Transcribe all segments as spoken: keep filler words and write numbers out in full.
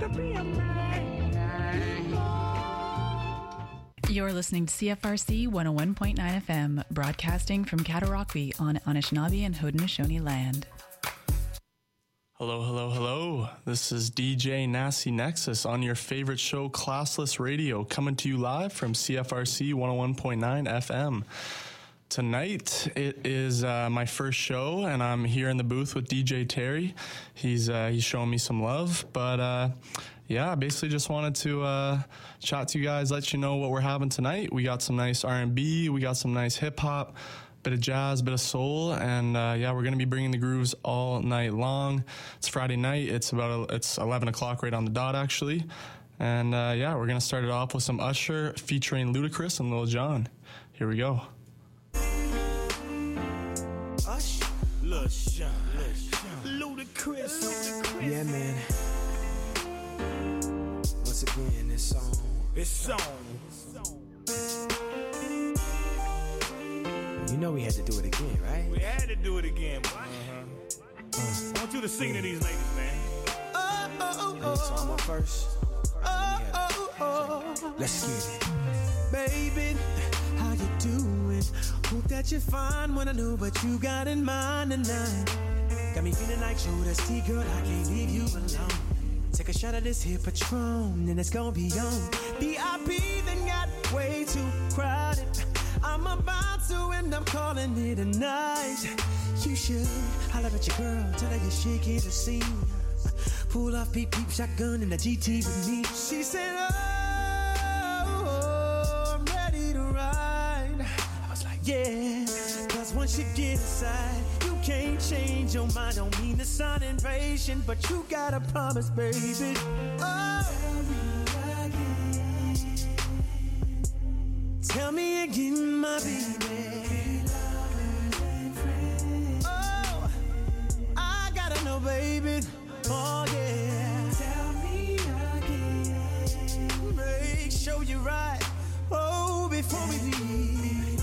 to be a man. You're listening to C F R C one oh one point nine F M, broadcasting from Cataraqui on Anishinaabe and Haudenosaunee land. Hello, hello, hello. This is D J Nasty Nexus on your favorite show, Classless Radio, coming to you live from C F R C one oh one point nine F M. Tonight, it is uh, my first show, and I'm here in the booth with D J Terry. He's uh, he's showing me some love, but uh, yeah, I basically just wanted to uh, chat to you guys, let you know what we're having tonight. We got some nice R and B, we got some nice hip-hop, bit of jazz, bit of soul, and uh, yeah, we're going to be bringing the grooves all night long. It's Friday night. It's about it's eleven o'clock right on the dot, actually. And uh, yeah, we're going to start it off with some Usher featuring Ludacris and Lil Jon. Here we go. Usher, Lil Jon, Ludacris. Yeah, man. Once again, this song. This song. You know we had to do it again, right? We had to do it again, boy. Uh-huh. Uh, I want you to sing to these ladies, man. Oh, oh, oh. So I'm up first. Oh, oh, oh. Let's get it. Baby, how you doing? Hope that you're fine when I know what you got in mind tonight. Got me feeling like Jodeci, girl, I can't leave you alone. Take a shot of this here Patron, and it's gonna be on. V I P then got way too crowded. I'm about to and I'm calling it a night. You should holler at your girl, tell her you're shaking the scene. Pull off peep peep shotgun in the G T with me. She said, oh, I'm ready to ride. I was like, yeah, cause once you get inside, you can't change your mind. Don't mean to sound impatient, but you gotta promise, baby. Oh, tell me again, my baby. Oh, I gotta know, baby. Oh, yeah. Tell me again. Make sure you're right. Oh, before we leave.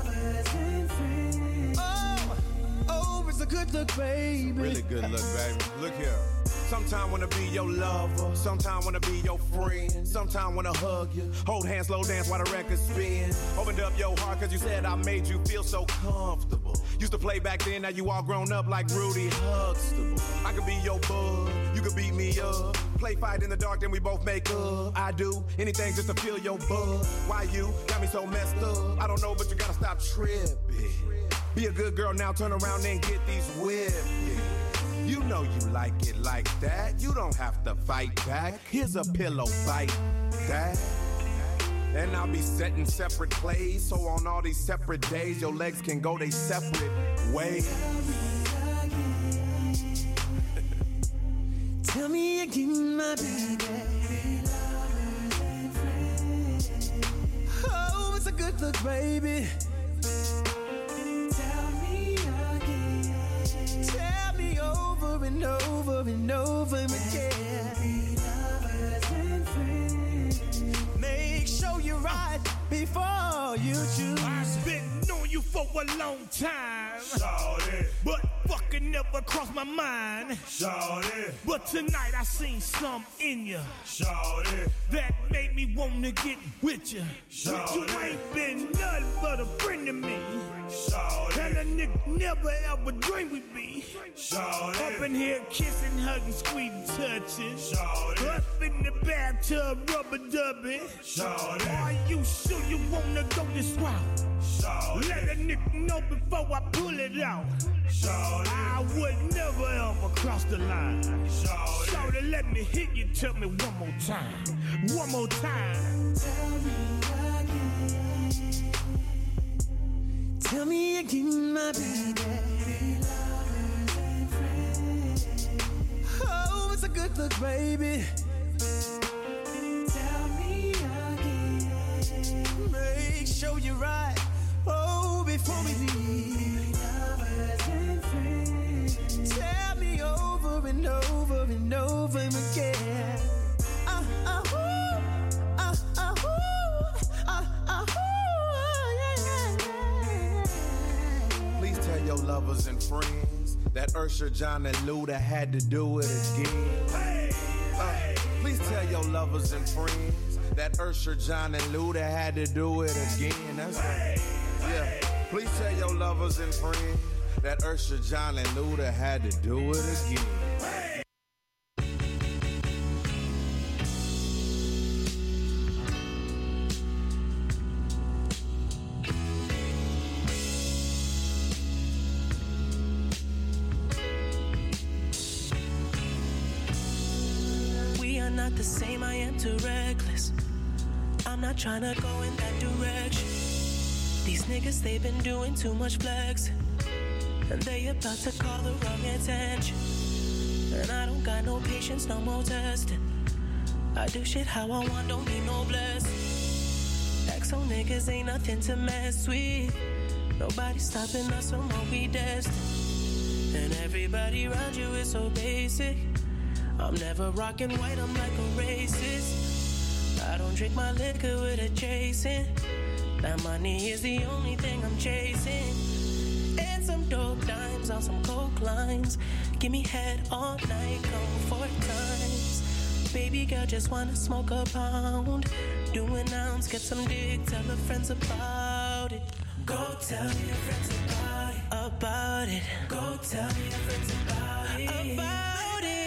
Oh, oh, it's a good look, baby. Really good look, baby. Look here. Sometime wanna be your lover, sometime wanna be your friend, sometime wanna hug you, hold hands, slow dance while the record spin. Opened up your heart cause you said I made you feel so comfortable. Used to play back then, now you all grown up like Rudy Huxtable. I could be your bud, you could beat me up. Play fight in the dark, then we both make up. I do anything just to feel your buzz. Why you got me so messed up? I don't know, but you gotta stop tripping. Be a good girl now, turn around and get these whipped. You know you like it like that. You don't have to fight back. Here's a pillow fight that. And I'll be setting separate plays, so on all these separate days, your legs can go they separate ways. Tell me again, my baby. Oh, it's a good look, baby. Tell me again. Tell me over and over and over again. Make sure you're right before you choose. I've been knowing you for a long time, Shawty, but fucking never crossed my mind. shawty, But tonight I seen some in you shawty, that made me wanna get with you. Shawty. You ain't been nothing but a friend to me, shawty, and a nigga never ever dreamed we'd be shawty, up in here kissing, hugging, squeezing, touching. shawty, Up in the bathtub, rubber dubbing. shawty, Are you sure you wanna go this route? shawty, Let a nigga know before I pull it out. shawty, I would never ever cross the line. shawty. Shorty, let me hit you, tell me one more time. One more time. Tell me again. Tell me again, my baby. Oh, it's a good look, baby. Tell me again. Make sure you're right. Oh, before we leave. Tell me over and over and over again. Uh, uh, ooh, uh, uh, ooh, uh, uh, ooh, yeah, yeah, yeah. Please tell your lovers and friends that Usher, John, and Luda had to do it again. Hey, Uh, hey. Please tell your lovers and friends that Usher, John, and Luda had to do it again. That's right. Yeah. Please tell your lovers and friends that Usher, John, and Luda had to do it again. Not the same, I am too reckless. I'm not trying to go in that direction. These niggas, they've been doing too much flexing, and they about to call the wrong attention. And I don't got no patience, no more testing. I do shit how I want, don't need no blessing. Exo niggas ain't nothing to mess with. Nobody stopping us from what we destined. And everybody around you is so basic. I'm never rocking white, I'm like a racist. I don't drink my liquor with a chasing. That money is the only thing I'm chasing. And some dope dimes on some coke lines. Give me head all night, come four times. Baby girl just wanna smoke a pound. Do an ounce, get some dick, tell her friends about it. Go tell your friends about it. About it. Go tell your friends about it. About it.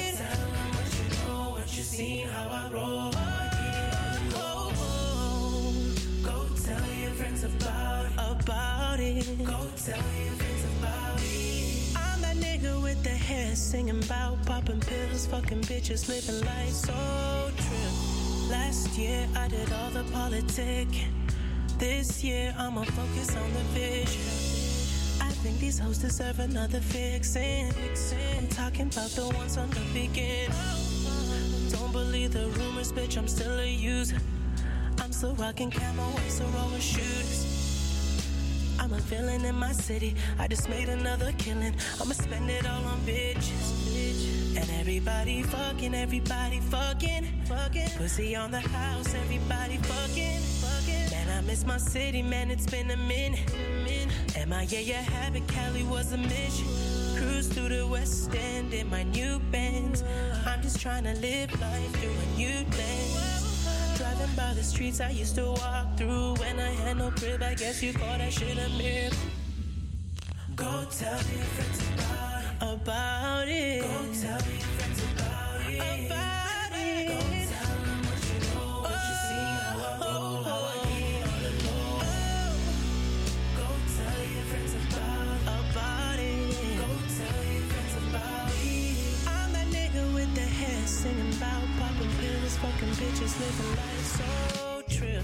You seen how I roll. Oh, oh, oh. Go tell your friends about it. About it. Go tell your friends about it. I'm that nigga with the hair singing about popping pills, fucking bitches, living life so true. Last year I did all the politicking. This year I'ma focus on the vision. I think these hoes deserve another fixin'. I'm talking about the ones on the beginning. Don't believe the rumors, bitch, I'm still a user. I'm still rocking camo, white Sorora shooters. I'm a villain in my city, I just made another killing. I'ma spend it all on bitches. And everybody fucking, everybody fucking, fucking. Pussy on the house, everybody fucking, fucking. Man, I miss my city, man, it's been a minute. M I A, a habit, Cali was a mission. Cruise through the West End in my new Benz. I'm just trying to live life through a new lens. Driving by the streets I used to walk through when I had no crib. I guess you call that shit a miracle. Go tell your friends about it. About it. Go tell your friends about it. About it. Go tell them what you know, what you see, how I roll, how I get on the low. Go tell your friends about it. About it. Go tell your friends about it. I'm that nigga with the hair singing about popping pills, fucking bitches, living life so true.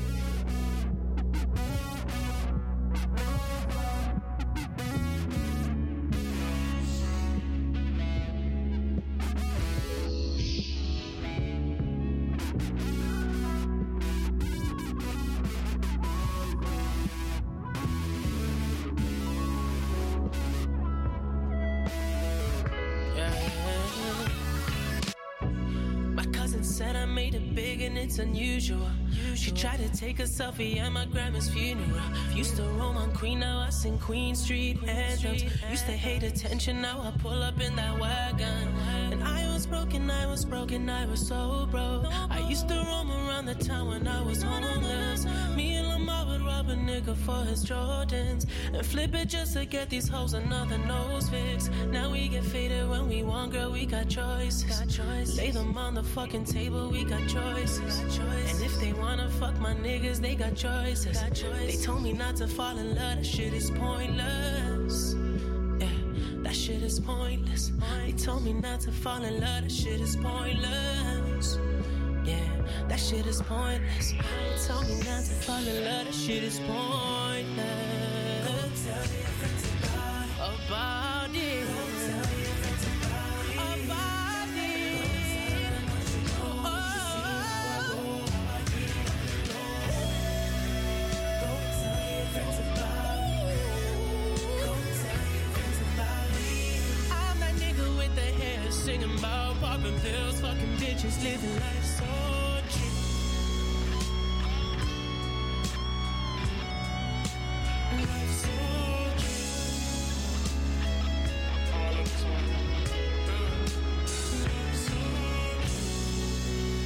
Said I made it big and it's unusual. She tried to take a selfie at my grandma's funeral. Used to roam on Queen, now I sing Queen Street anthems. Used to hate attention, now I pull up in that wagon. And I was broken, I was broken, I was so broke. I used to roam around the town when I was homeless. Me and Lamar would rob a nigga for his Jordans and flip it just to get these hoes another nose fix. Now we get faded when we want, girl, we got choices. Lay them on the fucking table, we got choices. And if they wanna fuck my niggas, they got choices. They told me not to fall in love, that shit is pointless. Yeah, that shit is pointless. They told me not to fall in love, that shit is pointless. Yeah, that shit is pointless. They told me not to fall in love, that shit is pointless. Go tell your friends about it. About it. Go tell your friends about it. About it. Singing about popping pills, fucking bitches, living life so cheap. Life so cheap. Oh, I love this one. Life so cheap.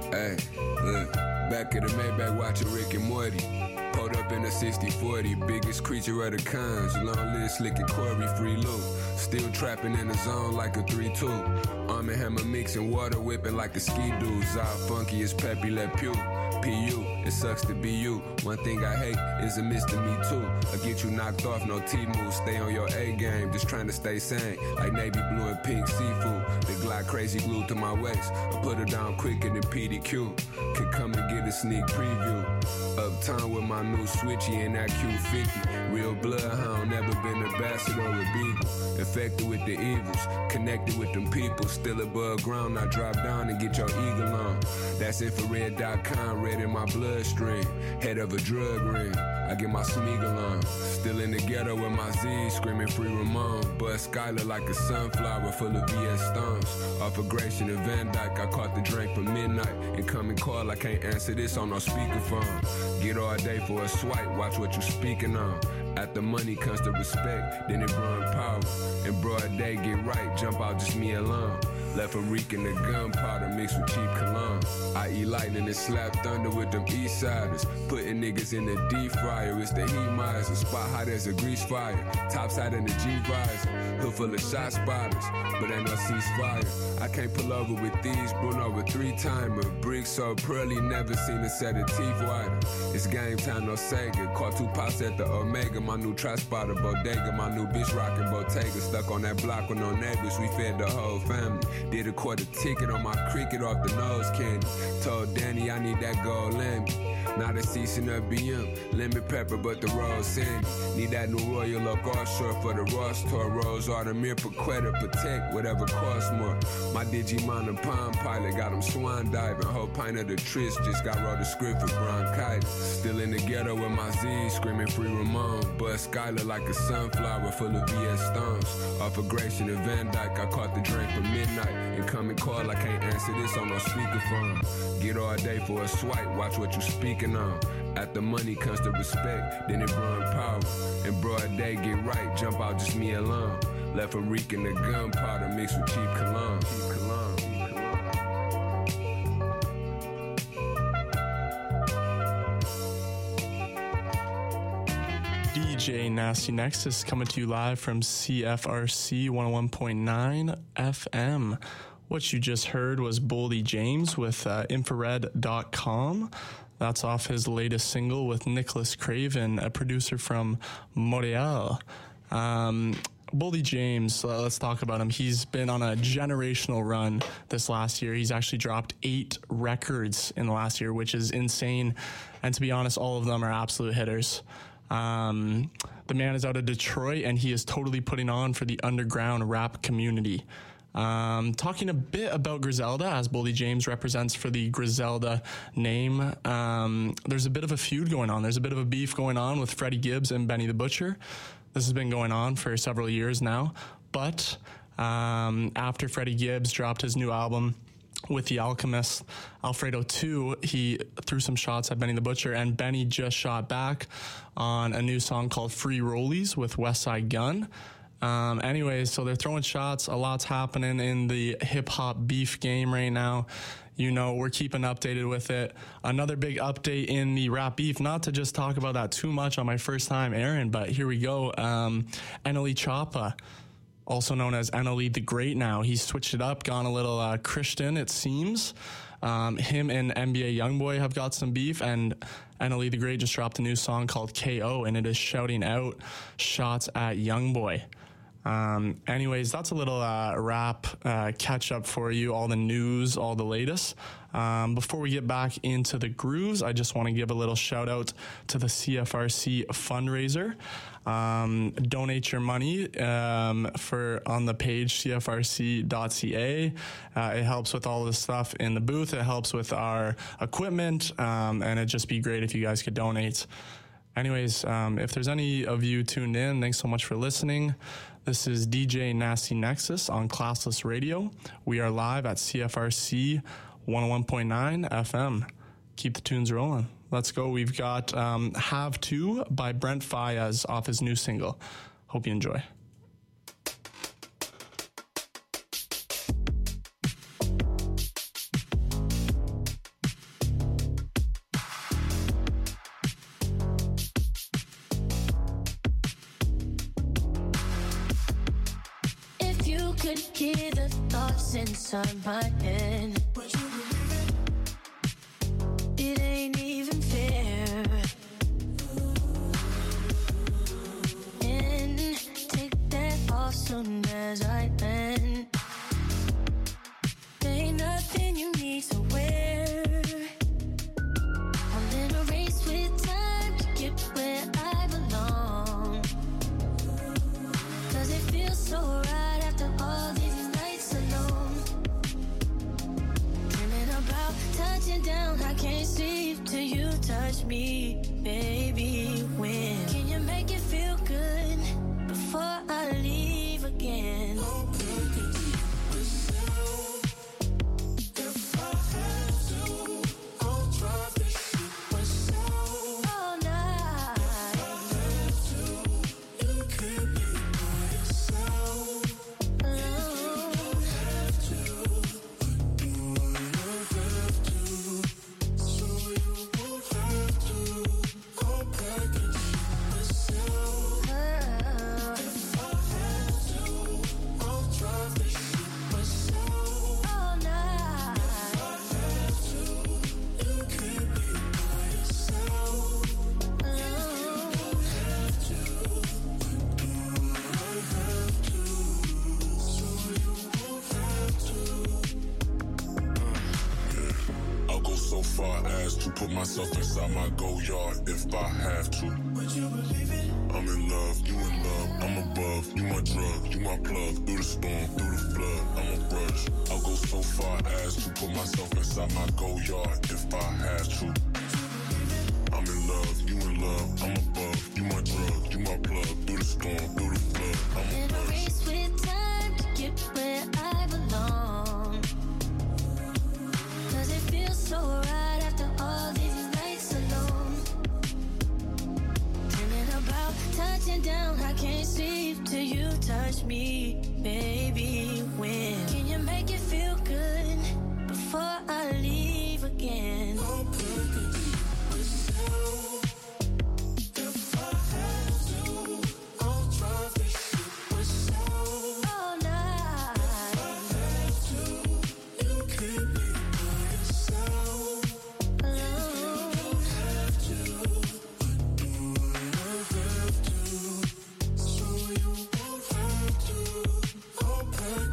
Hey, look, back at the Maybach watching Rick and Morty. Pulled up in a sixty forty, biggest creature of the kinds. Long live Slick and Corey, free loot. Still trapping in the zone like a three two. Arm and Hammer mixing water, whipping like the ski dudes. All funky as Pepe Le Pew. P U, it sucks to be you. One thing I hate is a Mister Me Too. I get you knocked off, no T-moves. Stay on your A game, just trying to stay sane. Like navy blue and pink seafood. The Glock crazy glued to my waist. I put her down quicker than P D Q. Could come and get a sneak preview. Uptown with my new switchy and that Q fifty. Real bloodhound, never been ambassador with Beagle. Infected with the evils, connected with them people. Still above ground, I drop down and get your eagle on. That's infrared dot com, red in my bloodstream. Head of a drug ring, I get my Smeagol on. Still in the ghetto with my Z, screaming free Ramon. Bust Skylar like a sunflower full of V S Stones. Off of Gratian and Van Dyke, I caught the drink for midnight. Incoming call, I can't answer this on no speakerphone. Get all day for a swipe, watch what you speaking on. After money comes the respect, then it brought power. In broad day, get right, jump out just me alone. Left a reeking the gunpowder mixed with cheap cologne. I eat lightning and slap thunder with them east siders. Putting niggas in the deep fryer, it's the heat miser. Spot hot as a grease fire, top side in the G-visor. Hood full of shot spotters, but ain't no ceasefire. I can't pull over with these, Bruno with three-timer. Bricks so pearly, never seen a set of teeth wider. It's game time, no Sega. Caught two pops at the Omega, my new tri-spotter bodega. My new bitch rockin' Bottega. Stuck on that block with no neighbors, we fed the whole family. Did a quarter ticket on my cricket off the nose candy. Told Danny I need that gold Lamby. Not a ceasing of B M, lemon pepper, but the rose sandy. Need that new Royal Oak offshore for the Ross tour. Rose Artemir, Paquetta, Protect, whatever costs more. My Digimon and Palm Pilot got him swan diving. Whole pint of the Tris, just got wrote a script for bronchitis. Still in the ghetto with my Z, screaming free Ramon. Bust Skylar like a sunflower full of V S Stones. Off of Gratian and Van Dyke, I caught the drink for midnight. Incoming call, I can't answer this on no speakerphone. Get all day for a swipe, watch what you speaking on. After money comes the respect, then it brought power. In broad day, get right, jump out just me alone. Left a reeking the gunpowder mixed with cheap cologne. Cheap cologne. D J Nasty Nexus coming to you live from C F R C one oh one point nine F M. What you just heard was Boldy James with uh, infrared dot com. That's off his latest single with Nicholas Craven, a producer from Montreal. Um, Boldy James, uh, let's talk about him. He's been on a generational run this last year. He's actually dropped eight records in the last year, which is insane. And to be honest, all of them are absolute hitters. Um, the man is out of Detroit, and he is totally putting on for the underground rap community. Um, talking a bit about Griselda, as Boldy James represents for the Griselda name. Um, there's a bit of a feud going on. There's a bit of a beef going on with Freddie Gibbs and Benny the Butcher. This has been going on for several years now. But um, after Freddie Gibbs dropped his new album with The Alchemist, Alfredo two, he threw some shots at Benny the Butcher, and Benny just shot back on a new song called Free Rollies with Westside Gunn. Um, anyways, so they're throwing shots. A lot's happening in the hip-hop beef game right now. You know, we're keeping updated with it. Another big update in the rap beef, not to just talk about that too much on my first time airing, but here we go. Um, N L E Choppa, also known as N L E the Great now. He's switched it up, gone a little uh, Christian, it seems. Um, him and N B A Youngboy have got some beef, and N L E the Great just dropped a new song called K O, and it is shouting out shots at Youngboy. Um, anyways, that's a little uh, rap uh, catch up for you, all the news, all the latest. Um, before we get back into the grooves, I just want to give a little shout out to the C F R C fundraiser. Um, donate your money um, for on the page C F R C dot C A. Uh, it helps with all the stuff in the booth. It helps with our equipment, um, and it'd just be great if you guys could donate. Anyways, um, if there's any of you tuned in, thanks so much for listening. This is D J Nasty Nexus on Classless Radio. We are live at C F R C one oh one point nine F M. Keep the tunes rolling. Let's go. We've got um, Have To by Brent Faiyaz off his new single. Hope you enjoy. could hear the thoughts inside my head. Would you believe it? It ain't even fair. And take that off soon as I land. There ain't nothing you need to wear. I'm in a race with time to get where I belong. Does it feel so right after all these nights alone? Dreaming about touching down, I can't sleep till you touch me, baby. When can you make it feel good before I leave again? Put myself inside my go yard if I have to. Would you believe it? I'm in love, you in love, I'm above. You my drug, you my plug. Through the storm, through the flood, I'm a brush. I'll go so far as to put myself inside my go yard if I have to. I'm in love, you in love, I'm above. You my drug, you my plug. Through the storm, through the flood, I'm a in brush. a race with time to get where I belong. Does it feel so right after all these nights alone? Dreaming about touching down, I can't sleep till you touch me, baby. When can you make it feel good before I leave again? I'll pack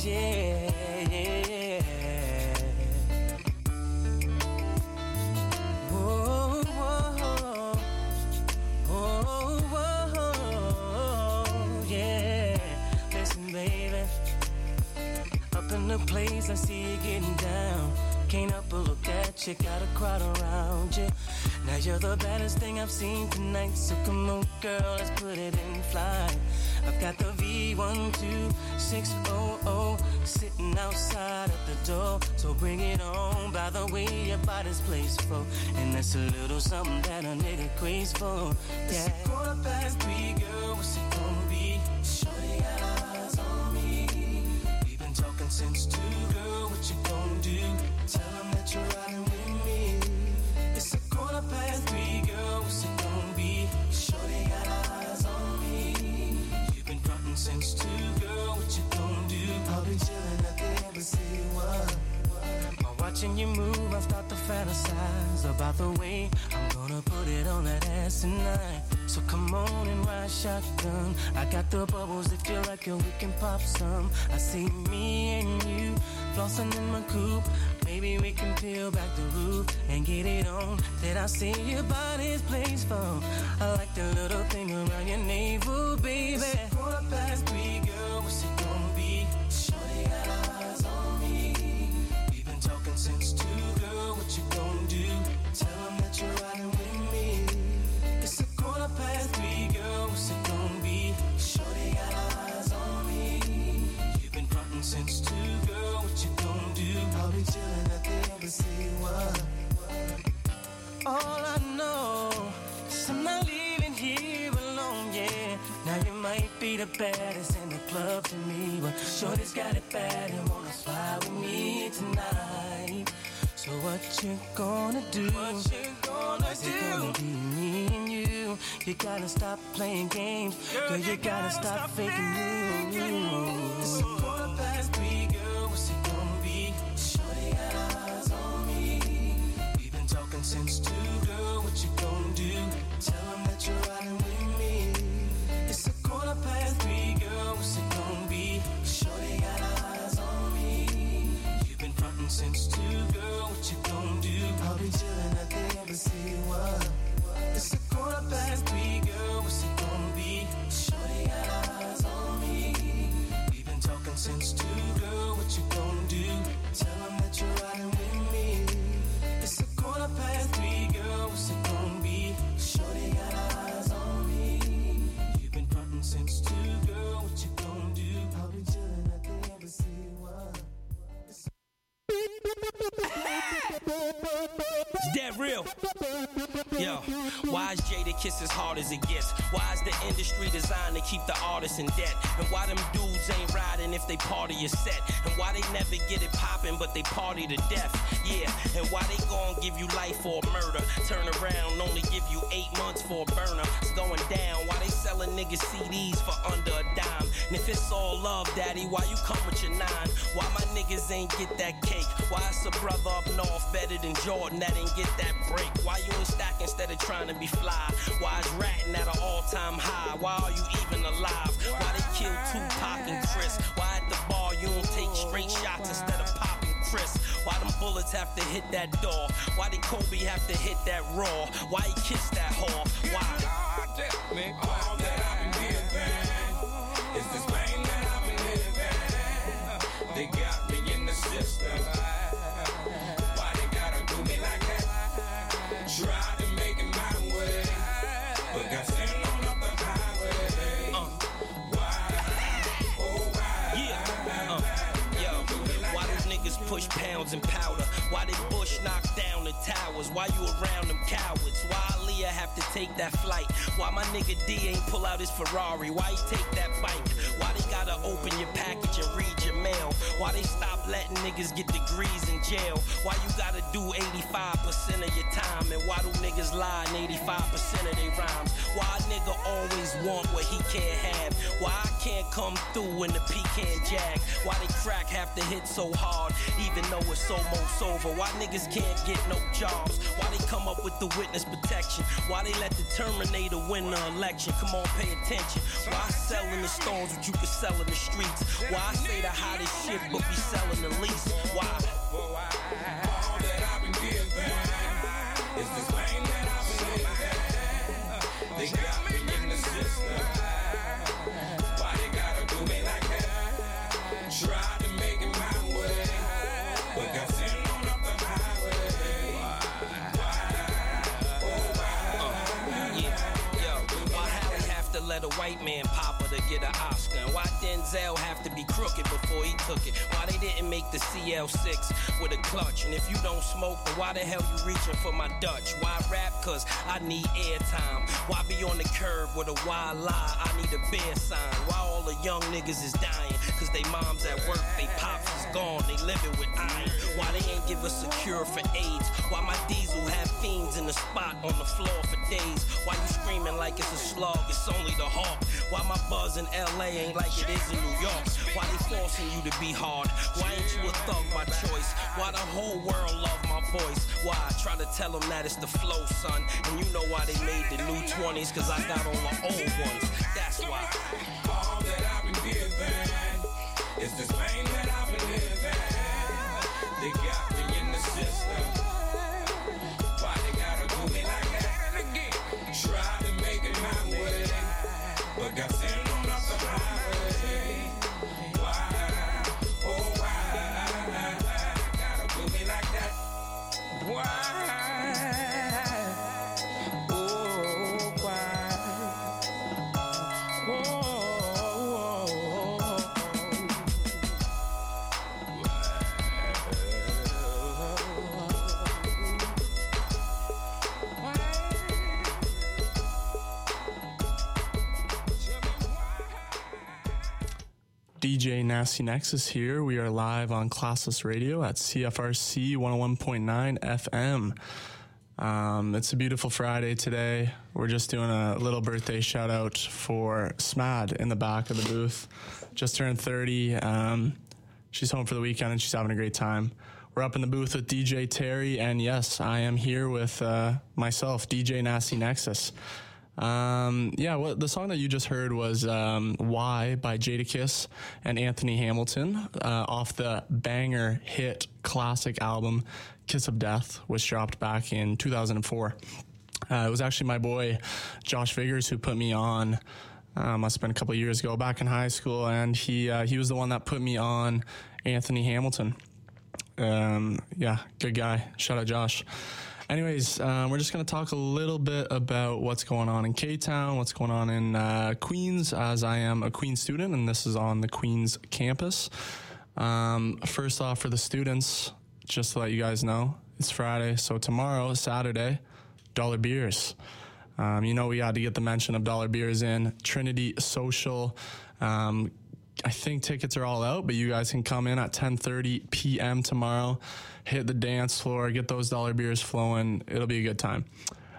yeah, yeah. Whoa, whoa, whoa, whoa, yeah. Listen, baby, up in the place, I see you getting down. Can't help but look at you, got a crowd around you. Now you're the baddest thing I've seen tonight. So come on, girl, let's put it in flight. I've got the V one two six hundred sitting outside at the door. So bring it on, by the way your body's placed for. And that's a little something that a nigga craves for. Yeah. It's a quarter past three, girl, what's it gonna be? Shorty got eyes on me. We've been talking since two, girl, what you gonna do? Tell them that you're riding with me. It's a quarter past three, girl, what's it gonna be? Shorty got eyes on me. You've been frontin' since two, girl, what you gonna do? I'll be chillin' at the embassy, what? While watching you move, I start to fantasize about the way I'm gonna put it on that ass tonight. So come on and ride shotgun. I got the bubbles if you like it, we can pop some. I see me and you flossing in my coupe. Maybe we can peel back the roof and get it on. Did I see your body's place for? I like the little thing around your navel, baby. It's quarter past three, girl, what's it gonna be? Shorty got eyes on me. We've been talking since two, girl, what you gonna do? Tell them that you're riding with me. It's a quarter past three, girl, what's it gonna be? Shorty got eyes on me. You've been frontin' since two, girl, what you gonna do? I'll be chillin' at the embassy, what? All I know is I'm not leaving here alone, yeah. Now you might be the baddest in the club to me, but shorty's got it bad and wanna fly with me tonight. So what you gonna do? What you gonna Is do? It gonna be me and you? You gotta stop playing games, girl. girl you, you gotta, gotta stop, stop faking moves. It's a quarter past three, girl. What's it gonna be? Shorty got eyes on me. We've been talking since two, girl. What you gonna do? Tell them that you're riding with me. It's a quarter past three, girl. What's it gonna be? Shorty got eyes on me. You've been frontin' since two, girl. What you gonna do? I'll be chillin' at the embassy, what? It's a quarter past three, girl. What's it gonna be? Shorty got eyes on me. We've been talking since two, girl. What you gonna do? Tell them that you're riding with me. It's a quarter past three, girl. What's it gonna be? Shorty got eyes on me. You've been frontin' since two, girl. What you gonna do? I'll be chillin' at the embassy, what? Is that real? Yo, why is Jada Kiss as hard as it gets? Why is the industry designed to keep the artists in debt? And why them dudes ain't riding if they party a set? And why they never get it poppin' but they party to death? Yeah, and why they gon' give you life for a murder? Turn around, only give you eight months for a burner. It's going down, why they sellin' niggas C Ds for under a dime? And if it's all love, daddy, why you come with your nine? Why my niggas ain't get that cake? Why it's a brother up north better than Jordan that ain't get that break? Why you ain't stack instead of trying to be fly? Why is ratting at an all-time high? Why are you even alive? Why they kill Tupac and Chris? Why at the bar you don't take straight shots instead of popping Chris? Why them bullets have to hit that door? Why did Kobe have to hit that raw? Why he kissed that whore? Why? God damn me, all that I've been giving is this pain that I've been living. They got me in the system. Why they gotta do me like that? Tried to make it my way, but got sent on up the highway. Uh. Why? Oh, why? Yeah. Uh. Yo, why those niggas push pounds and powder? Why they Bush knock down the towers? Why you around them cowards? Why Aaliyah have to take that flight? Why my nigga D ain't pull out his Ferrari? Why he take that bike? Why they gotta open your package and read your mail? Why they stop letting niggas get degrees in jail? Why you gotta do eighty-five percent of your time? And why do niggas lie in eighty-five percent of their rhymes? Why a nigga always want what he can't have? Why I can't come through in the pecan jag? Why they crack have to hit so hard, even though it's almost over? Why niggas can't get no jobs? Why they come up with the witness protection? Why they let the Terminator win the election? Come on, pay attention. Why I sell in the stones what you can sell in the streets? Why I say the hottest shit but be selling the least? Why? All that I've been given is this pain that I've been living. They got me in the system. Why they gotta do me like that? Tried to make it my way, but got sent on up the highway. Why? Oh, why? Uh, yeah, yo, why Halle have to let a white man pop her to get an Oscar? And why Denzel have to be crooked before he took it? Why they didn't make the C L six with a clutch? And if you don't smoke, then why the hell you reaching for my Dutch? Why rap? Cause I need airtime. Why be on the curb with a wild lie? I need a bear sign. Why all the young niggas is dying? Cause they moms at work, they pops is gone, they living with iron. Why they ain't give us a cure for AIDS? Why my diesel have fiends in the spot on the floor for days? Why you screaming like it's a slug, it's only the hawk? Why my buzz in L A ain't like it is in New York? Why they forcing you to be hard? Why ain't you a thug by choice? Why the whole world love my voice? Why I try to tell them that it's the flow, son? And you know why they made the new twenties? Cause I got all the old ones. That's why. All that I've been given is this pain that I've been living. They got me in the system. Why they gotta do me like that again? Try to make it my way, but got sent on up the highway. Why? Oh, why? Gotta do me like that? Why? Oh, why? Oh, D J Nasty Nexus here. We are live on Classless Radio at C F R C one oh one point nine F M. Um, it's a beautiful Friday today. We're just doing a little birthday shout out for Smad in the back of the booth. Just turned thirty. Um, she's home for the weekend and she's having a great time. We're up in the booth with D J Terry, and yes, I am here with uh, myself, D J Nasty Nexus. Um, yeah, what the song that you just heard was um, Why by Jadakiss and Anthony Hamilton uh, off the banger hit classic album Kiss of Death, which dropped back in two thousand four. Uh, it was actually my boy Josh Vigors who put me on. Uh, must have been a couple of years ago, back in high school, and he uh, he was the one that put me on Anthony Hamilton. Um, yeah, good guy. Shout out Josh. Anyways, um, we're just going to talk a little bit about what's going on in K-Town, what's going on in uh, Queens, as I am a Queens student, and this is on the Queens campus. Um, first off, for the students, just to let you guys know, it's Friday, so tomorrow, Saturday, Dollar Beers. Um, you know we had to get the mention of Dollar Beers in. Trinity Social. Um, I think tickets are all out, but you guys can come in at ten thirty p.m. tomorrow, hit the dance floor, get those Dollar Beers flowing. It'll be a good time.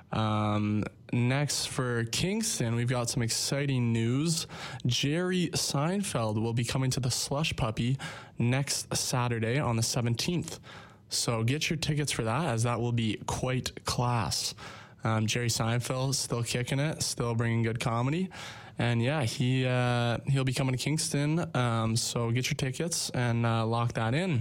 Um, next, for Kingston, we've got some exciting news. Jerry Seinfeld will be coming to the Slush Puppy next Saturday on the seventeenth. So get your tickets for that, as that will be quite class. Um, Jerry Seinfeld still kicking it, still bringing good comedy. And yeah, he, uh, he'll be coming to Kingston. Um, so get your tickets and, uh, lock that in.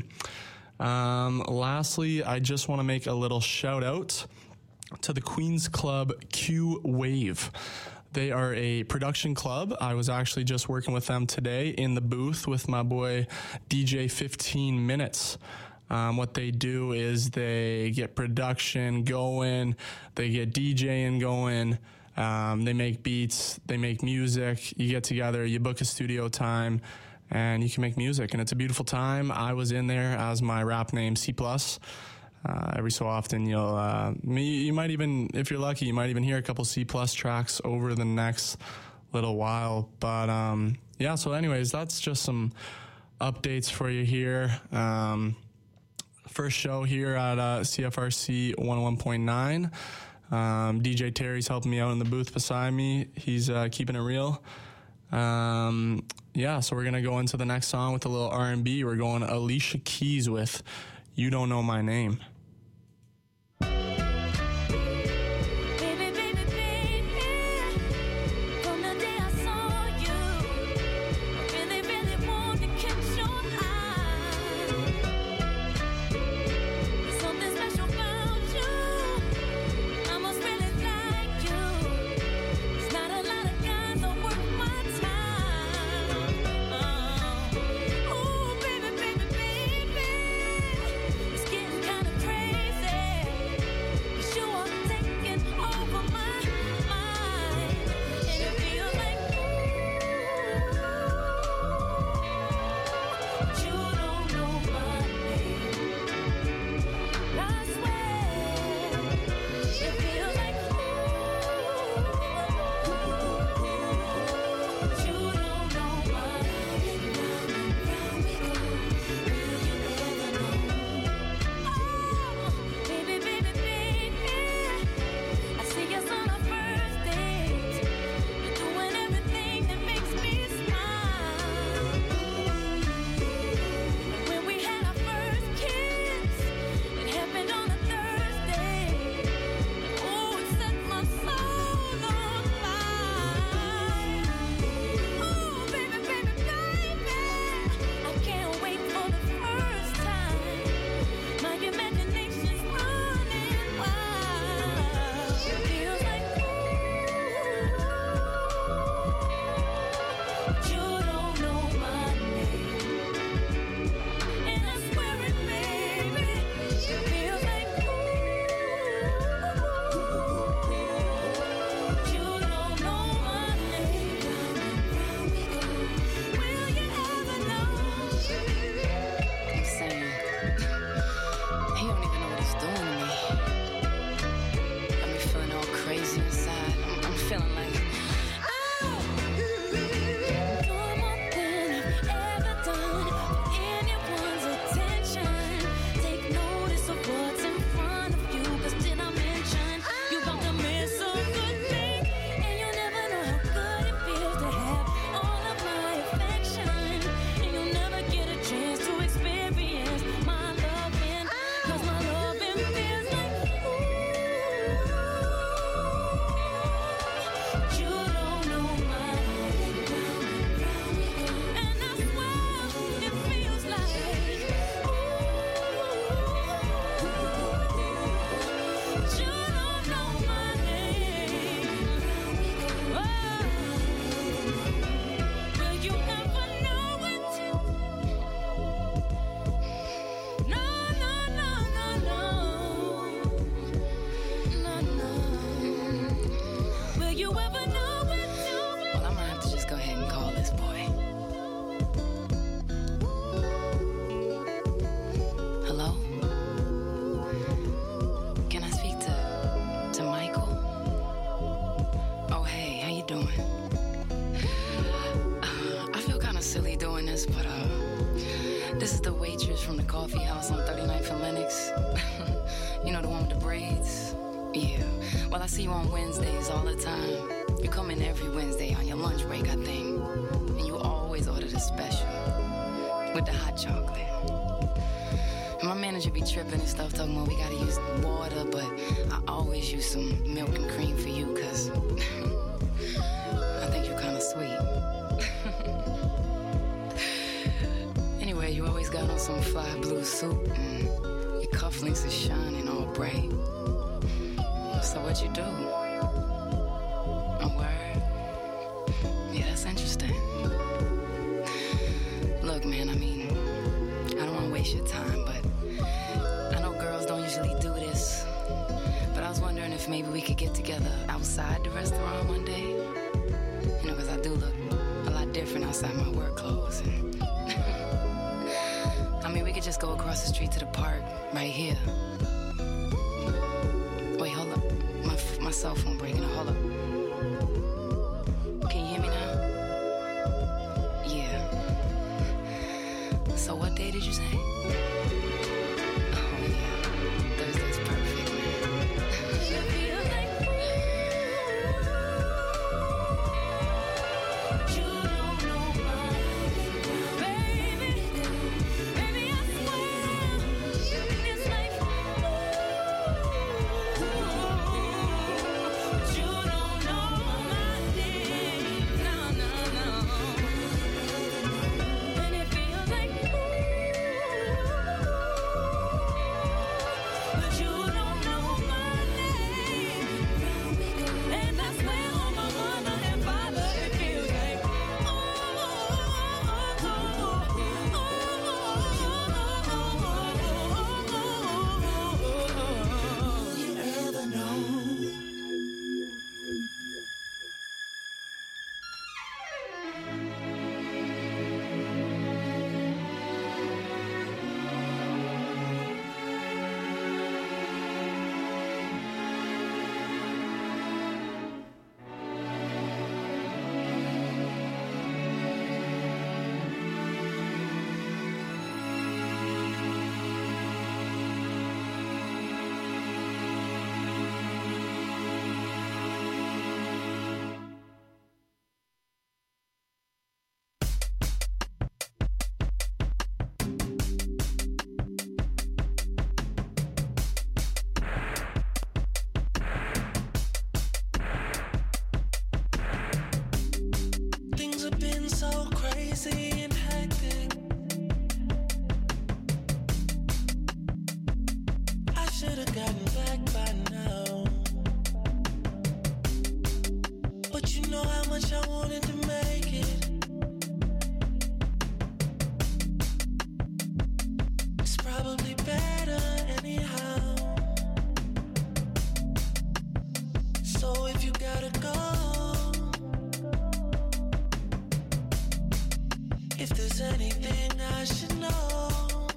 Um, lastly, I just want to make a little shout out to the Queens Club Q Wave. They are a production club. I was actually just working with them today in the booth with my boy D J fifteen minutes. Um, what they do is they get production going, they get DJing going, um, they make beats, they make music. You get together, you book a studio time, and you can make music, and it's a beautiful time. I was in there as my rap name, C plus. Uh, every so often, you'll uh, you might even, if you're lucky, you might even hear a couple C plus tracks over the next little while. But um, yeah, so anyways, that's just some updates for you here. Um, first show here at uh, C F R C one oh one point nine. Um, D J Terry's helping me out in the booth beside me. He's uh, keeping it real. Um, yeah, so we're going to go into the next song with a little R and B. We're going Alicia Keys with You Don't Know My Name. So what day did you say? Oh, yeah. Thursday's perfect, man. It feels like you don't know my baby. Baby, I swear it's like you don't know my name. No, no, no. And it feels like but you don't know my name. And I swear on my mother and father, it feels like you ever know. Things have been so crazy and hectic. I should have gotten back by now. But you know how much I wanted to make it. It's probably better anyhow. So if you gotta go, if there's anything I should know,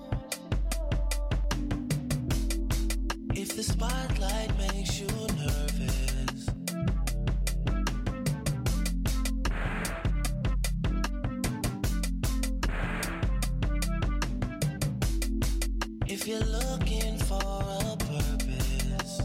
if the spotlight makes you nervous, if you're looking for a purpose,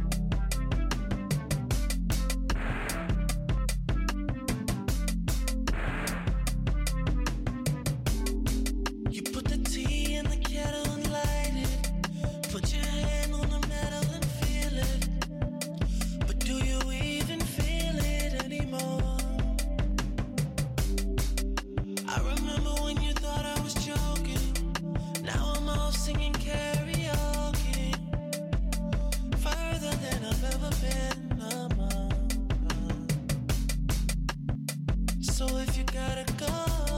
you put the tea in the kettle and light it. Put your hand on the metal and feel it. But do you even feel it anymore? I remember when you thought I was joking. Now I'm off singing karaoke. Further than I've ever been. I'm on. So if you gotta go,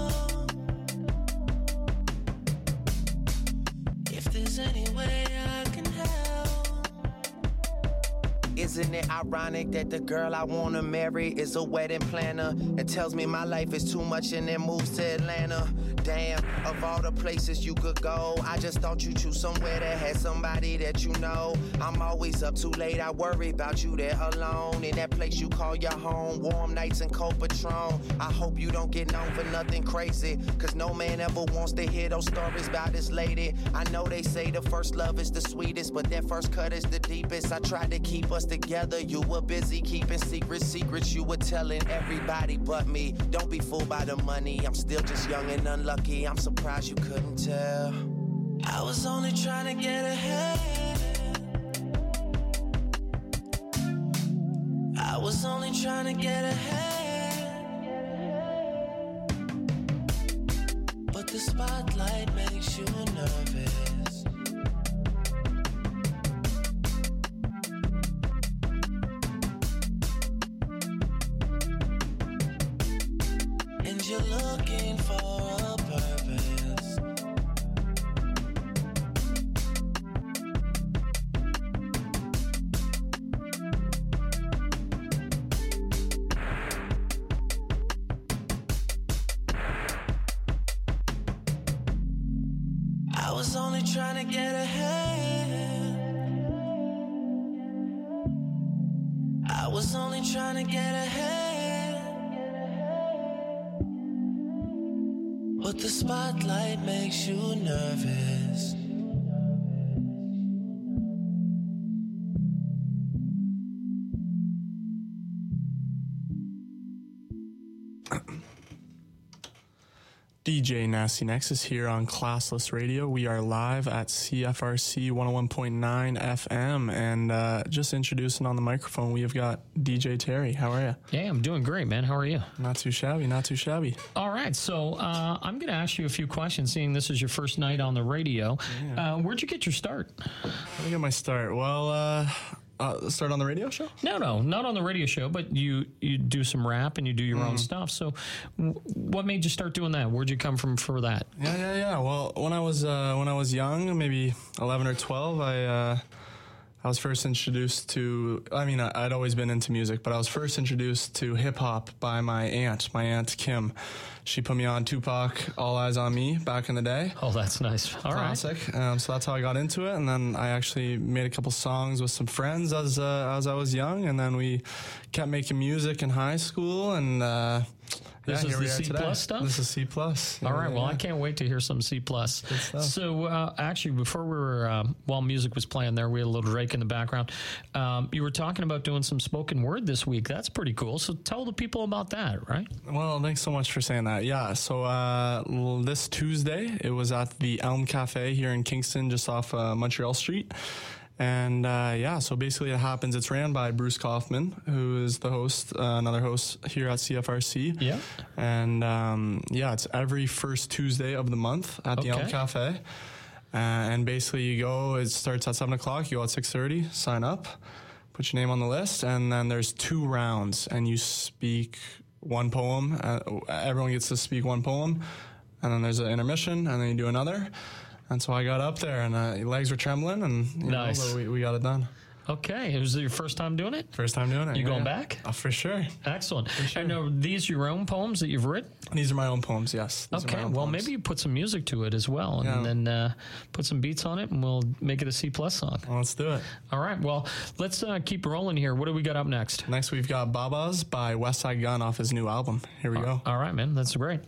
if there's any way I can help. Isn't it ironic that the girl I wanna marry is a wedding planner and tells me my life is too much and then moves to Atlanta? Damn, of all the places you could go, I just thought you'd choose somewhere that had somebody that you know. I'm always up too late, I worry about you there alone. In that place you call your home, warm nights and cold Patron. I hope you don't get known for nothing crazy, cause no man ever wants to hear those stories about this lady. I know they say the first love is the sweetest, but that first cut is the deepest. I tried to keep us together, you were busy keeping secrets, secrets you were telling everybody but me. Don't be fooled by the money, I'm still just young and unlucky. I'm surprised you couldn't tell. I was only trying to get ahead. I was only trying to get ahead. But the spotlight makes you nervous. And you're looking for a purpose. I was only trying to get ahead. I was only trying to get ahead. But But the spotlight makes you nervous. D J Nasty Nexus here on Classless Radio. We are live at C F R C one oh one point nine F M, and uh, just introducing on the microphone, we have got D J Terry. How are you? Yeah, I'm doing great, man. How are you? Not too shabby, not too shabby. All right, so uh, I'm going to ask you a few questions, seeing this is your first night on the radio. Yeah. Uh, where'd you get your start? Where'd I get my start? Well, uh... Uh, start on the radio show? No, no, not on the radio show, but you, you do some rap and you do your mm. own stuff. So w- what made you start doing that? Where'd you come from for that? Yeah, yeah, yeah. Well, when I was uh, when I was young, maybe eleven or twelve, I uh, I was first introduced to, I mean, I'd always been into music, but I was first introduced to hip-hop by my aunt, my aunt Kim. She put me on Tupac, All Eyes on Me back in the day. Oh, that's nice. All Classic. right. Um, so that's how I got into it. And then I actually made a couple songs with some friends as uh, as I was young. And then we kept making music in high school. And uh, this yeah, is the C plus stuff? This is C plus. All right. Well, yeah. I can't wait to hear some C plus. So uh, actually, before we were, uh, while music was playing there, we had a little Drake in the background. Um, you were talking about doing some spoken word this week. That's pretty cool. So tell the people about that, right? Well, thanks so much for saying that. Yeah, so uh, this Tuesday, it was at the Elm Cafe here in Kingston, just off uh, Montreal Street. And uh, yeah, so basically it happens, it's ran by Bruce Kaufman, who is the host, uh, another host here at C F R C. Yeah. And um, yeah, it's every first Tuesday of the month at the okay. Elm Cafe. Uh, and basically you go, it starts at seven o'clock, you go at six thirty, sign up, put your name on the list, and then there's two rounds, and you speak one poem. Uh, everyone gets to speak one poem, and then there's an intermission, and then you do another. And so I got up there, and uh, legs were trembling, and you nice. know, we, we got it done. Okay. It was your first time doing it? First time doing it. You yeah, going yeah. back? Uh, for sure. Excellent. For sure. And are these your own poems that you've written? These are my own poems, yes. These okay. Well, poems. maybe you put some music to it as well, and yeah. then uh, put some beats on it, and we'll make it a C plus song. Well, let's do it. All right. Well, let's uh, keep rolling here. What do we got up next? Next, we've got Babas by West Side Gun off his new album. Here we uh, go. All right, man. That's great.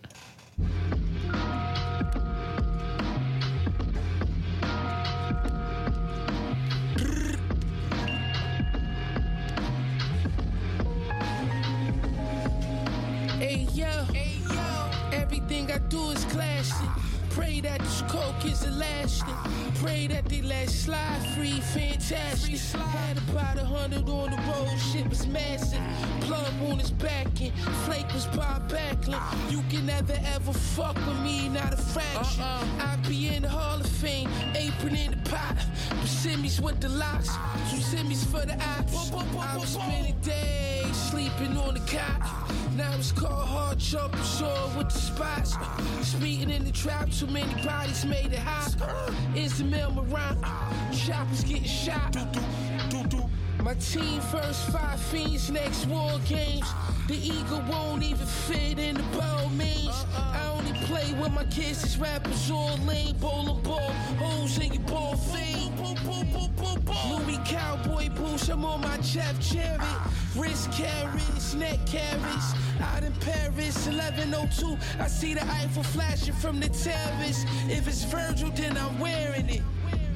Everything I do is classic. Pray that this coke is elastic. Pray that they let slide free, fantastic. Had about a hundred on the road, shit was massive. Plum on his back and Flake was Bob Backlund. You can never ever fuck with me, not a fraction. I be in the Hall of Fame, apron in the pot. Persimmies with the locks, some simmies for the ops. I was spending days sleeping on the couch. Now it's called hard jumping shore with the spots. Speeding in the trap, too many bodies made it hot. Ismail Marant, choppers getting shot. My team first five fiends, next war games. The eagle won't even fit in the bowl means. I only play with my kids, these rappers all lame. Bowling ball, holes in your ball feet. Louis cowboy boots, I'm on my Jeff Jarrett. Wrist carrots, neck carrots. Out in Paris, eleven oh two. I see the Eiffel flashing from the terrace. If it's Virgil, then I'm wearing it.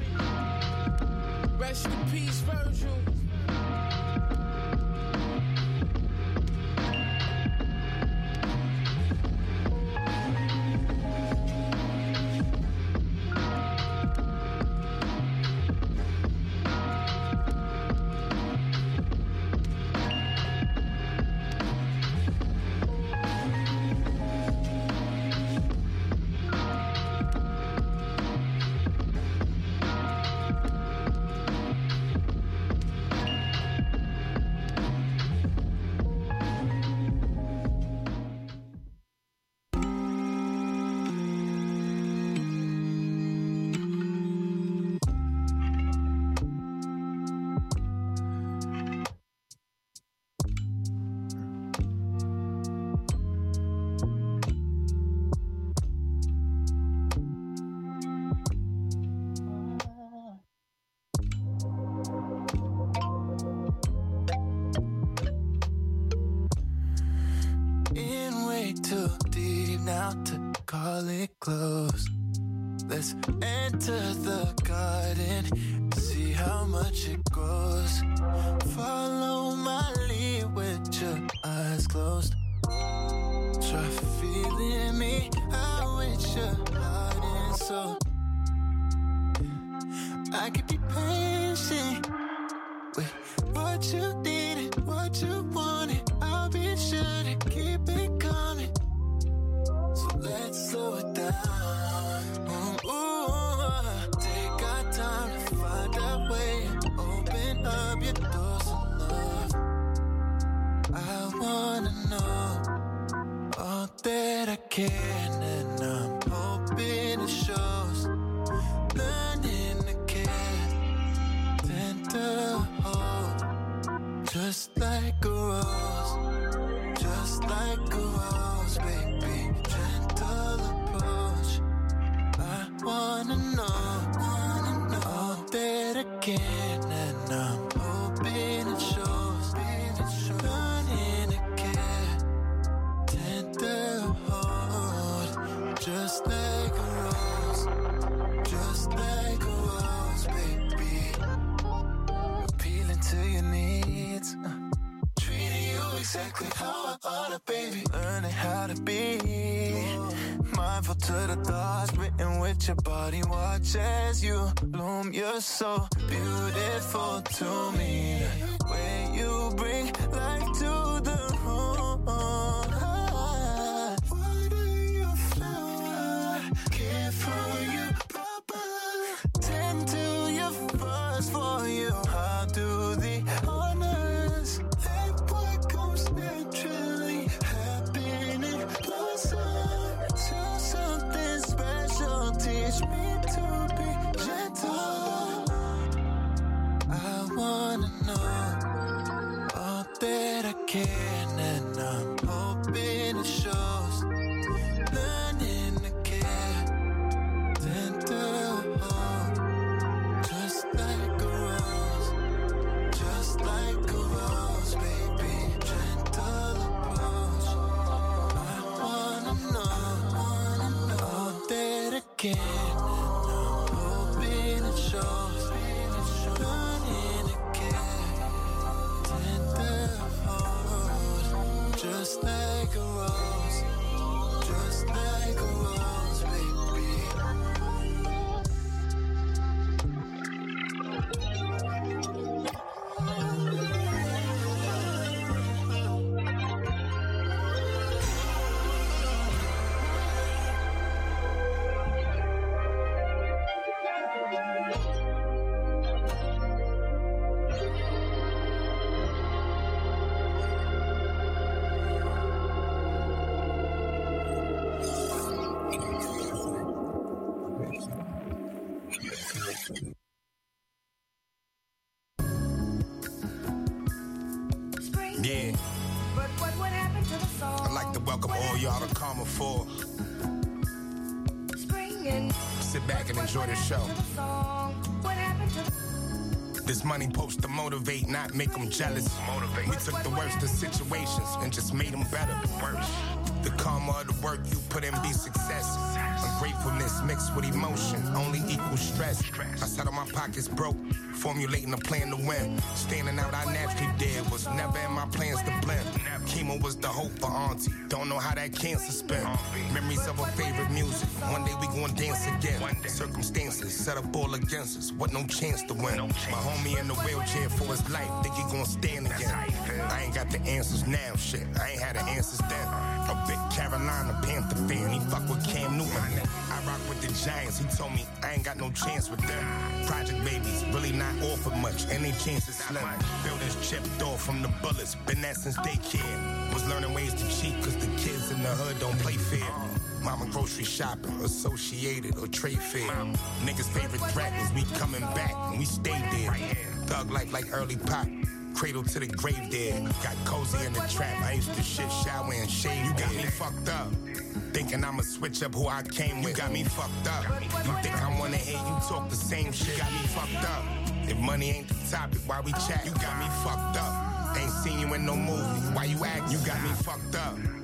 Rest in peace, Virgil. call it close. Let's enter the garden, see how much it grows. Follow my lead with your eyes closed. Try feeling me out with your heart and soul. I could be patient with what you needed, what you wanted. I'll be sure to keep it coming. So let's slow it down. Ooh, ooh, take our time to find our way and open up your doors of love. I wanna know all that I can, and I'm hoping it shows. Learning to care, tender hold, just like a rose, just like a rose, baby. Gentle approach. I wanna know, wanna know all that I can, and I'm hoping it shows. Learning to care, tender hold, just like a rose, just like a rose, baby. Appealing to your needs, uh, treating you exactly how I oughta, baby. Learning how to be mindful to the thoughts written with your body. Watch as you bloom. You're so beautiful to me. The way you bring life to the room. Water your flower, care for you proper, tend to your furs for you. I'll do the honors. That what comes naturally, happiness blossom to something special. Teach me to be gentle. I wanna know all that I can, and I'm hoping it shows. Learning to care, tender hold, just like a rose, just like a rose, baby. Gentle approach. I wanna know, wanna know all that I can, and I'm hoping it shows. Learning to care, tender hold, just like a rose, just like a rose, baby. Yeah, But what would happen to the song? I'd like to welcome all y'all to Karma four. Spring in. Sit back and enjoy the show. Song. What happened to This money supposed to motivate, not make them jealous. Motivate. We took the worst of situations and just made them better. Worse. The karma of the work you put in be success. Ungratefulness mixed with emotion only equals stress. I sat on my pockets broke, formulating a plan to win. Standing out I naturally did was never in my plans to blend. Chemo was the hope for auntie. Don't know how that cancer spent. Memories of her favorite music. One day we gon' dance again. Circumstances set up all against us. What no chance to win. My homie in the wheelchair for his life. Think he gon' stand again. I ain't got the answers now, shit. I ain't had the answers then. A big Carolina Panther fan. He fuck with Cam Newton. I rock with the Giants. He told me I ain't got no chance with them. Project babies really not offered much. And they chances slim. Buildings chipped off from the bullets. Been that since daycare. Was learning ways to cheat cause the kids in the hood don't play fair. Mama grocery shopping, associated or trade fair. Niggas' favorite threat was we coming back and we stayed there. Thug life like early pop. Cradle to the grave there. Got cozy in the trap. I used to shit, shower, and shave. You got me fucked up. Thinking I'ma switch up who I came with. You got me fucked up. You think I wanna hear you talk the same shit. You got me fucked up. If money ain't the topic, why we chat? You got me fucked up. Ain't seen you in no movie. Why you act? You got me fucked up.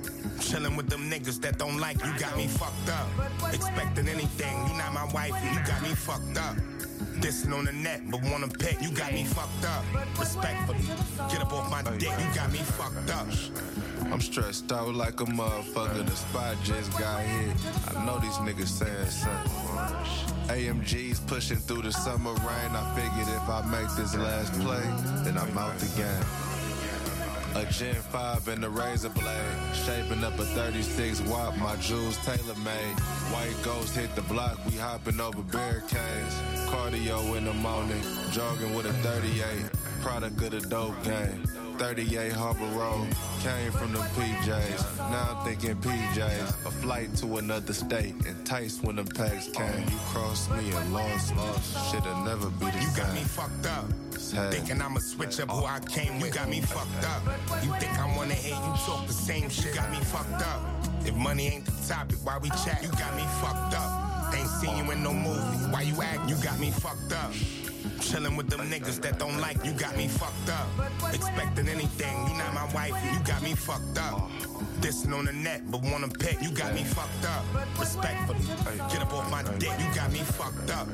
Chilling with them niggas that don't like you, got me fucked up. Expecting anything, you not my wife, you got me fucked up. Dissing on the net, but wanna pick, you got me fucked up. Respectfully, get up off my dick, you got me fucked up. I'm stressed out like a motherfucker, the spot just got hit. I know these niggas saying something. A M Gs pushing through the summer rain. I figured if I make this last play, then I'm out the game. A Gen five and a razor blade, shaping up a thirty-six watt, my jewels tailor-made. White Ghost hit the block, we hopping over barricades. Cardio in the morning, jogging with a thirty-eight, product of the dope game. thirty-eight Harbor Road, came from the P Js, now I'm thinking P Js. A flight to another state, enticed when the packs came. You crossed me and lost, lost, shit'll never be the You same. got me fucked up. Thinking I'ma switch up who I came with. You got me fucked up. You think I wanna hear you talk the same shit? You got me fucked up. If money ain't the topic, why we chat? You got me fucked up. Ain't seen you in no movie. Why you act? You got me fucked up. Chilling with them niggas that don't like you, got me fucked up. Expecting anything, you not my wife, you got me fucked up. Dissing on the net, but wanna pick, you got me fucked up. Respectfully, get up off my dick, you got me fucked up.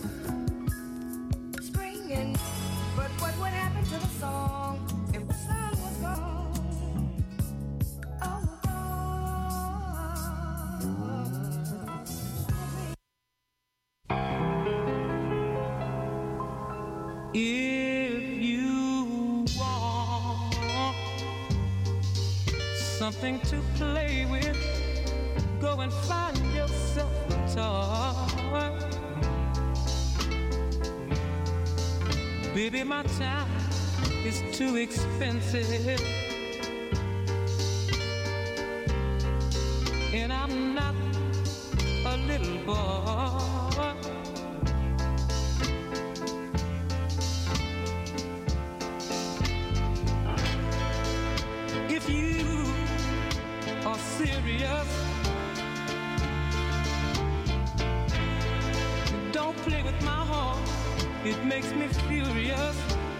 Springing, but what would happen to the song if the sun was gone? Oh, if you want something to play with, go and find yourself a toy. Baby, my time is too expensive, and I'm not a little boy. If you are serious, don't play with my heart, it makes me furious.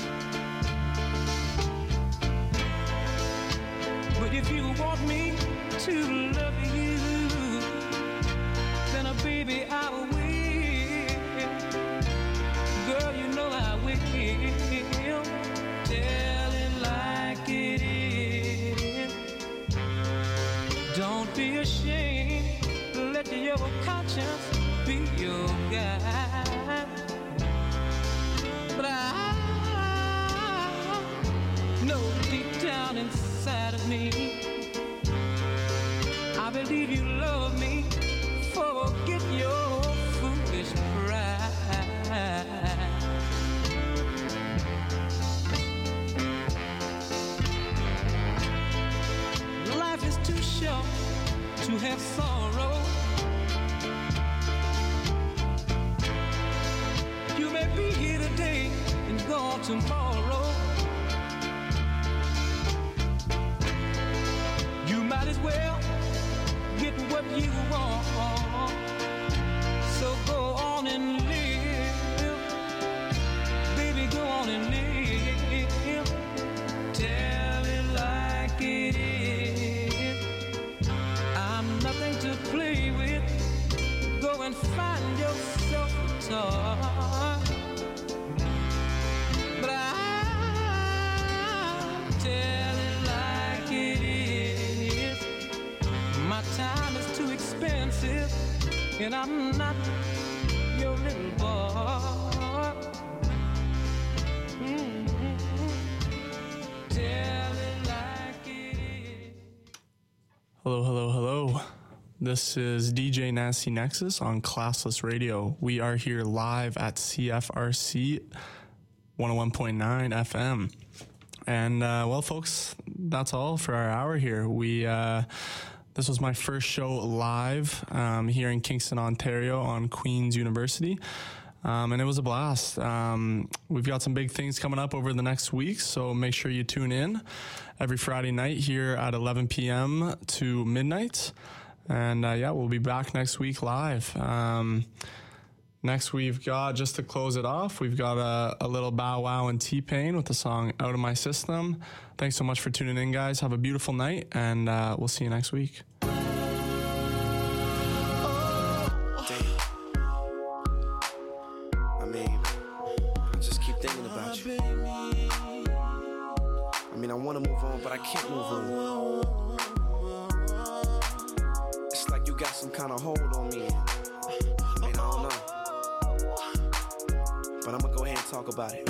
But if you want me to love you, then, uh, baby, I will. Girl, you know I will. Tell it like it is. Don't be ashamed. Let your conscience be your guide. But I know deep down inside of me, I believe you love me. Forget your foolish pride. Life is too short to have sorrow. You may be here today and gone tomorrow. You might as well get what you want. So go on and live. Baby, go on and live. Tell it like it is. I'm nothing to play with. Go and find yourself a toy. But I tell it like it is. My time is too expensive, and I'm not your little boy. Mm-hmm. Tell it like it is. Hello, hello, hello. This is D J Nasty Nexus on Classless Radio. We are here live at C F R C one oh one point nine F M. And, uh, well, folks, that's all for our hour here. We, uh, this was my first show live um, here in Kingston, Ontario on Queen's University. Um, and it was a blast. Um, we've got some big things coming up over the next week, so make sure you tune in every Friday night here at eleven p.m. to midnight. And, uh, yeah, we'll be back next week live. Um, Next, we've got, just to close it off, we've got a, a little Bow Wow and T-Pain with the song Out of My System. Thanks so much for tuning in, guys. Have a beautiful night, and uh, we'll see you next week. I mean, I just keep thinking about you. I mean, I want to move on, but I can't move on. It's like you got some kind of hold on me. I mean, I don't know. But I'm gonna go ahead and talk about it.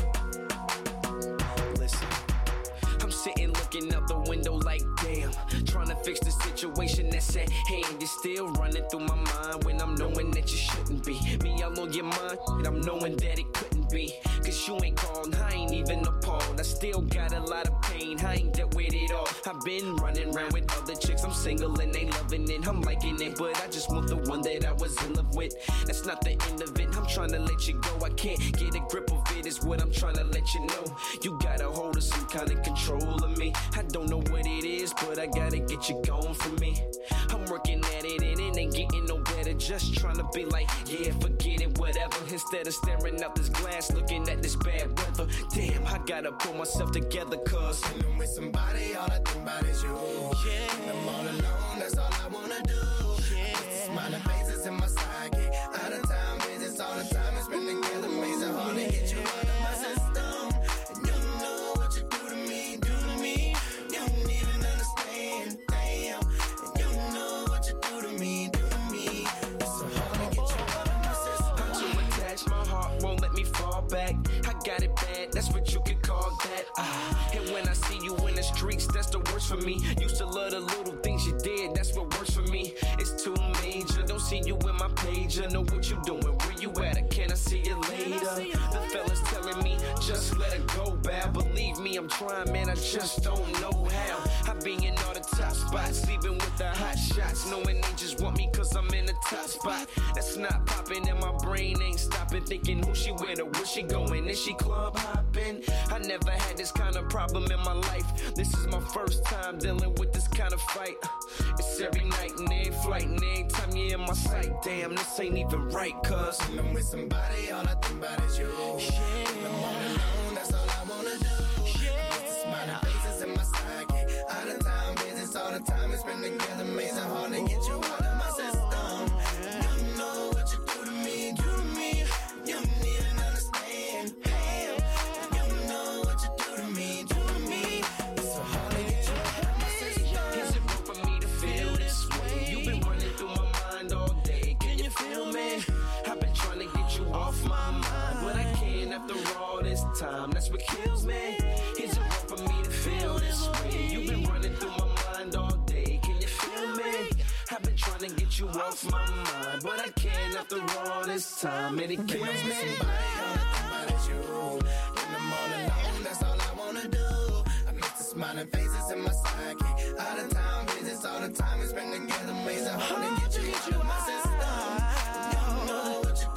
Listen. I'm sitting looking out the window like damn, trying to fix the situation that's at hand. You're still running through my mind when I'm knowing that you shouldn't be. Me all on your mind, and I'm knowing that it couldn't be. Cause you ain't called, I ain't even appalled. I still got a lot of pain, I ain't dealt with it all. I've been running around with other chicks, I'm single and they loving it, I'm liking it. But I just want the one that I was in love with. That's not the end of it, I'm trying to let you go. I can't get a grip of it, is what I'm trying to let you know. You got a hold of some kind of control of me. I don't know what it is, but I gotta get you going for me. I'm working at it and it ain't getting no better. Just trying to be like, yeah, forget it, whatever. Instead of staring out this glass, looking at this bad weather. Damn, I gotta pull myself together, cause when I'm with somebody, all I think about is you. Yeah. When I'm all alone, that's all I wanna do. Yeah. It's the smiling faces in my sidekick. Out of time, visits all the time. It's been together, amazing, hard to get you out of my system. And you know what you do to me, do to me. You don't even understand, damn. And you know what you do to me, do to me. It's so hard to get you out of my system. I'm too attached, my heart won't let me fall back. I got it bad, that's what you could call that. Ah, and when I see you in the streets, that's the worst for me. Used to love the little things you did, that's what works for me. It's too major, don't see you in my page. I know what you doing, where you at, or can I see you later? The fellas telling me, just let it go, bad. Believe me, I'm trying, man, I just don't know how. I be in all the top spots, sleeping with the hot shots, knowing they just want me cause I'm in the top spot. That's not popping and my brain ain't stopping, thinking who she with or where she going, is she club hopping? I never had this kind of problem in my life. This is my first time dealing with this kind of fight. It's every night and every flight and every time you're in my sight. Damn, this ain't even right, cuz when I'm with somebody, all I think about is you. Yeah. When I'm all alone, that's all I wanna do. Yeah. I miss the smiling faces in my sidekick. Out of time, visits all the time. It's been together, amazing, hard to get you out of my system. You know what you do to me, do to me. You don't even understand, damn. You know what you do to me, do to me. It's so hard to get you out of my system. Is it wrong for me to feel this way? You've been running through my mind all day, can you feel me? I've been trying to get you off my mind, but I can't after all this time. That's what kills me. Is it wrong for me to feel this way? You've been running through my mind all day, can you feel me? I've been trying to get you off my mind, but I can't after all this time, and it kills me. Somebody, all I think about is you. When I'm all alone, that's all I wanna do. I miss the smiling faces in my sidekick. Out of town visits all the time. It's been together, amazing, hard to get you out of my